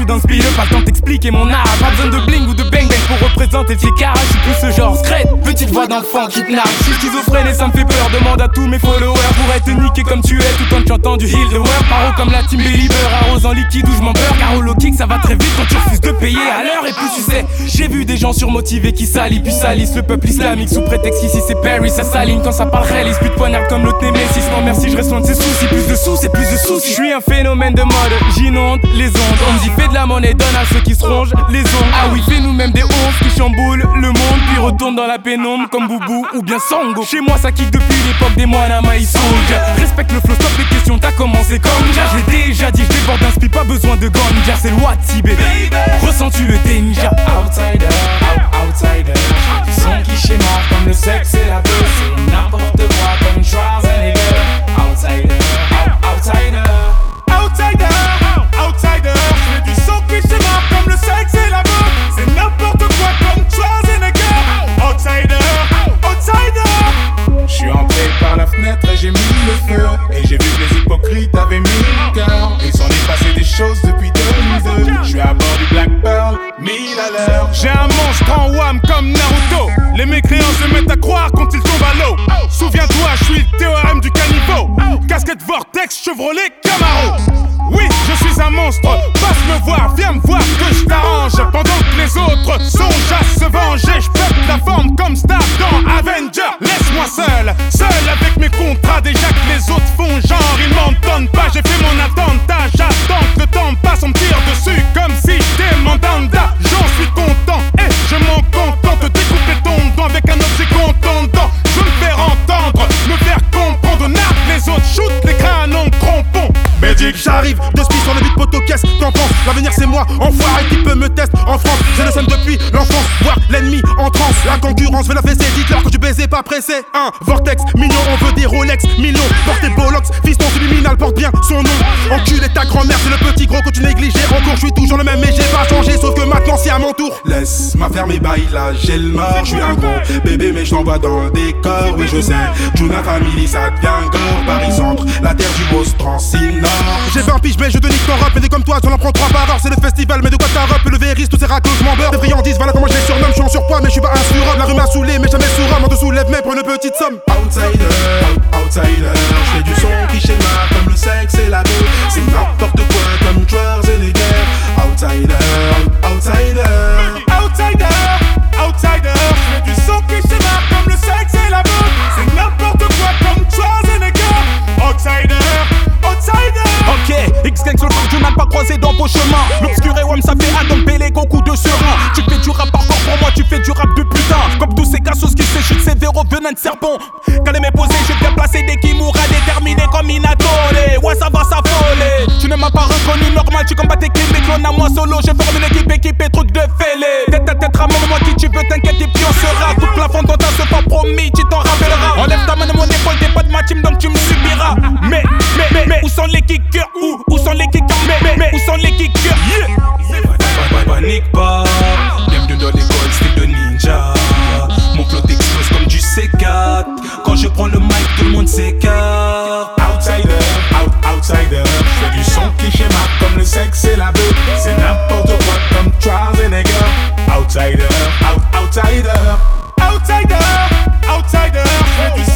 d'un speed, pas le temps d'expliquer mon art. Pas besoin de bling ou de bang bang pour représenter le fiécar. Je suis plus ce genre scred, petite voix d'enfant qui te nargue. Je suis schizophrène et ça me fait peur. Demande à tous mes followers pour être niqué comme tu es tout en chantant du heal the world. Paro comme la team Believer, arrose en liquide où je m'en beurre. Car au low kick ça va très vite quand tu refuses de payer à l'heure. Et plus tu sais, j'ai vu des gens surmotivés qui salient puis salissent le peuple islamique sous prétexte qu'ici c'est Paris. Ça s'aligne quand ça parle réaliste, plus de poignard comme l'autre Némésis. Non merci, je reste loin de ses soucis. Plus de sous, c'est plus de soucis. Je suis un phénomène de mode, j'inonde les ondes. On me dit fais de la monnaie, donne à ceux qui se rongent les ongles. Ah oui, fais nous-mêmes des onces qui chamboulent le monde, puis retourne dans la pénombre comme Boubou ou bien Sango. Chez moi ça kick depuis l'époque des moines à Maïs Soldier. Respecte le flow, stop les questions, t'as commencé comme ja. Je l'ai déjà dit, je déborde d'un speed, pas besoin de ganja. C'est le Watibé, ressens-tu le danger? Outsider, outsider. Du son qui schémate comme le sexe et la dose. C'est n'importe quoi comme Schwarzenegger. Outsider, outsider. Outsider, outsider. Je fais du son qui schémate comme le sexe et la mode. C'est n'importe quoi comme Schwarzenegger. Outsider, outsider. Je suis entré par la fenêtre et j'ai mis le feu. Et j'ai vu que les hypocrites avaient mis le cœur. Il s'en est passé des choses depuis 2002. Je suis à bord du Black Pearl, 1000 à l'heure. J'ai un monstre en wham comme Naruto. Les mécréants se mettent à croire quand ils tombent à l'eau. Souviens-toi, je suis le théorème du caniveau. Casquette Vortex, Chevrolet Camaro. Oui, je suis un monstre, passe me voir, viens me voir que je t'arrange. Pendant que les autres songent à se venger, je pète la forme comme Star dans Avenger. Laisse-moi seul avec mes contrats. Déjà que les autres font genre, ils m'entendent pas. J'ai fait mon attentat, j'attends que le temps passe. On me tire dessus comme si j'étais mandanda. J'en suis content et je m'en contente de découper ton dent avec un objet contondant. Je veux me faire entendre, me faire comprendre. On nargue les autres, shoot les crânes en trompons. Bédic, j'arrive, deux spies sur le beat poteau, qu'est-ce t'en penses? L'avenir c'est moi, enfoiré qui peut me tester en France. J'ai le seum depuis l'enfance, voir l'ennemi en transe. La concurrence veut la fessée, dites-leur que du baiser pas pressé. Un vortex, mignon, on veut des Rolex, millions. Portez Bolox, fiston subliminal, porte bien son nom. Enculé ta grand-mère, c'est le petit gros que tu négligeais. Encore je suis toujours le même mais j'ai pas changé, sauf que maintenant c'est à mon tour. Laisse-moi faire mes bails là, j'ai le mort. Je suis un gros bébé mais je t'envoie dans le décor. Oui je sais, Juna Family ça devient gore. Paris Centre, la terre du beau Strancine. J'ai 20 piges mais je te nique ton rap. Mais des comme toi, j'en en prends 3 par heure. C'est le festival mais de quoi t'as rap? Le véris, tous ces raclos, je m'en beurre. Des friandises, voilà comment je les surnomme. Je suis en surpoids mais je suis pas un surhomme. La rue m'a saoulé mais jamais sous rame. On te soulève mais pour une petite somme. Outsider, outsider. Je fais du son qui schéma comme le sexe et la peau. C'est n'importe quoi comme Schwarzenegger. Outsider, outsider. Outsider, outsider. Je fais du son qui schéma comme le sexe et la mode. C'est n'importe quoi comme Schwarzenegger. Outsider, outsider. Ok, X-Gang sur le parc, tu n'as pas croisé dans vos chemins. L'obscur et WAM ça fait Adam Pelé, Goku de serein. Tu fais du rap hardcore pour moi, tu fais du rap de putain. Comme tous ces cassos qui s'échutent, c'est véro venin de serpent. Calé mes posés, j'ai bien placé des Kimura déterminés comme Inatore. Ouais ça va s'affoler. Tu ne m'as pas reconnu normal, tu combats tes clips, clone à moi solo. J'ai formé l'équipe, équipée, truc de fêlé. Tête à tête, ramène-moi qui tu veux, t'inquiète et puis on sera. Coup de plafond dans ta c'est pas promis, tu t'en rappelleras. Enlève ta main de mon épaule, t'es pas de ma team donc tu me subiras. Mais, où sont les kickers? Où sont les kickers? Mais, où sont les kickers? Panique pas, bienvenue dans l'école, style de ninja. Mon flow t'explose comme du C4. Quand je prends le mic, tout le monde s'écarte. Outsider, outsider. Je fais du son qui schémate comme le sexe et la beuh. C'est n'importe quoi comme Schwarzenegger. Outsider, outsider. Outsider, outsider. Je fais du